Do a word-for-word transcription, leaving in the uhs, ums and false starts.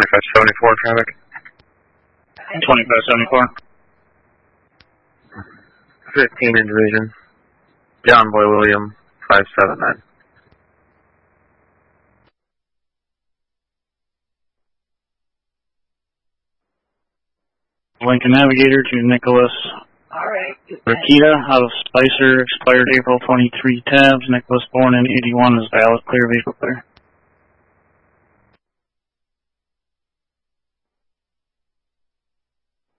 twenty-five seventy-four traffic. twenty-five seventy-four. fifteen in division. John Boy William, five seven nine. Lincoln Navigator to Nicholas. Alright. Rakita out of Spicer, expired April twenty-three tabs. Nicholas born in eighty-one is valid, clear vehicle clear.